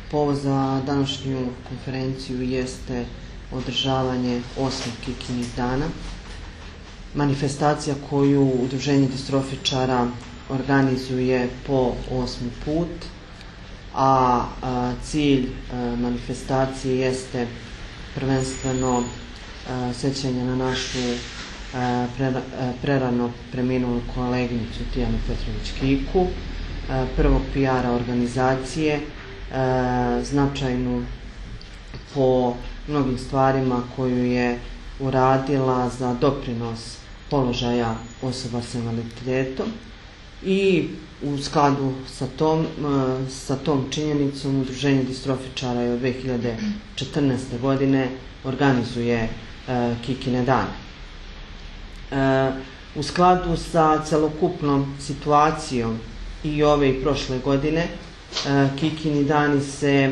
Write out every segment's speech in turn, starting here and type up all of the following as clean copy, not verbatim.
Povod za današnju konferenciju jeste održavanje 8. Kikinih dana, manifestacija koju Udruženje distrofičara organizuje po 8. put, a cilj manifestacije jeste prvenstveno sećanje na našu prerano preminulu koleginicu Tijanu Petrović-Kiku, prvog PR-a organizacije, značajnu po mnogim stvarima koju je uradila za doprinos položaja osoba s invaliditetom, i u skladu sa tom činjenicom Udruženje distrofičara je od 2014. godine organizuje Kikine dane. U skladu sa celokupnom situacijom i ove i prošle godine, Kikini dani se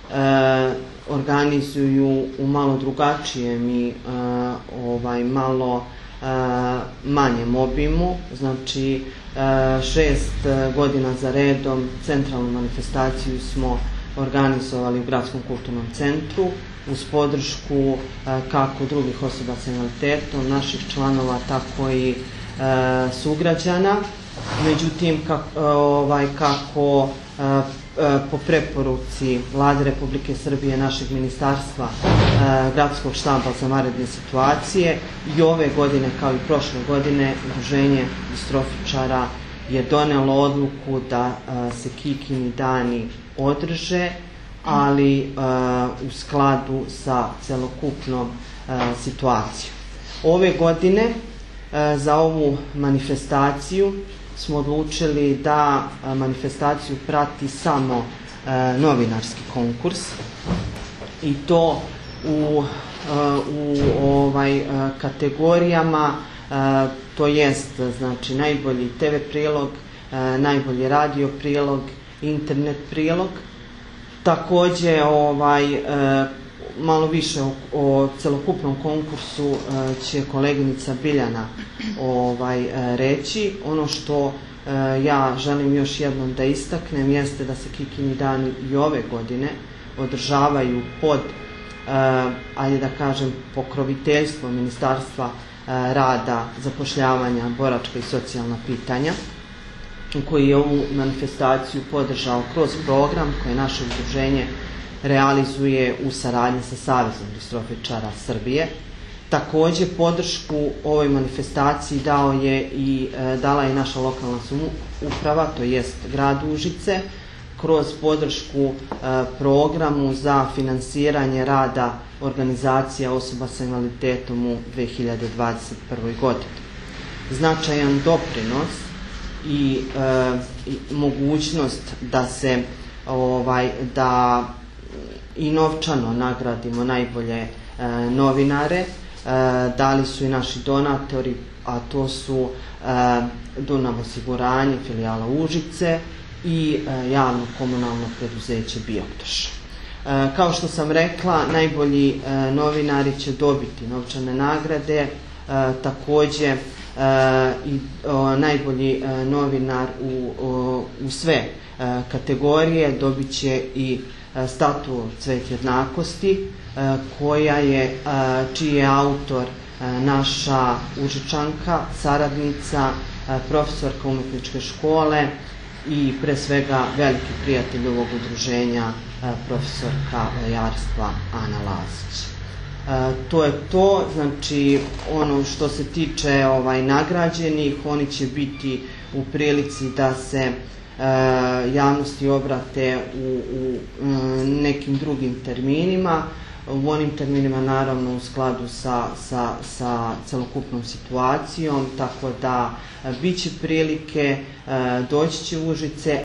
organizuju u malo drugačijem i malo manjem obimu. Znači, 6 godina za redom centralnu manifestaciju smo organizovali u Gradskom kulturnom centru uz podršku kako drugih osoba sa invaliditetom, naših članova, tako i sugrađana. Međutim, kako po preporuci Vlade Republike Srbije, našeg ministarstva, Gradskog štaba za vanredne situacije, i ove godine kao i prošle godine Udruženje distrofičara je donelo odluku da se Kikini dani održe, ali u skladu sa celokupnom situacijom. Ove godine za ovu manifestaciju smo odlučili da manifestaciju prati samo novinarski konkurs, i to u kategorijama, to jest znači najbolji TV prilog, najbolji radio prilog, internet prilog. Takođe, malo više o celokupnom konkursu će koleginica Biljana reći. Ono što ja želim još jednom da istaknem jeste da se Kikini dani i ove godine održavaju pod, ajde da kažem, pokroviteljstvo Ministarstva rada, zapošljavanja, boračka i socijalna pitanja, koji je ovu manifestaciju podržao kroz program koje naše udruženje realizuje u saradnji sa Savezom distrofičara Srbije. Takođe, podršku ovoj manifestaciji dala je naša lokalna samouprava, to jest grad Užice, kroz podršku programu za finansiranje rada organizacija osoba sa invaliditetom u 2021. godini. Značajan doprinos i mogućnost da se i novčano nagradimo najbolje novinare dali su i naši donatori, a to su Dunav osiguranje, filijala Užice, i javno komunalno preduzeće Biotoš. Kao što sam rekla, najbolji novinari će dobiti novčane nagrade. Takođe, i najbolji novinar u sve kategorije dobit će i statu Cvet jednakosti, čiji je autor naša Užičanka, saradnica, profesorka umetničke škole i pre svega veliki prijatelj ovog udruženja, profesorka vojarstva Ana Lazić. To je to. Znači, ono što se tiče nagrađenih, oni će biti u prilici da se javnosti obrate u nekim drugim terminima, u onim terminima naravno u skladu sa celokupnom situacijom, tako da bit će prilike, doći će u Užice.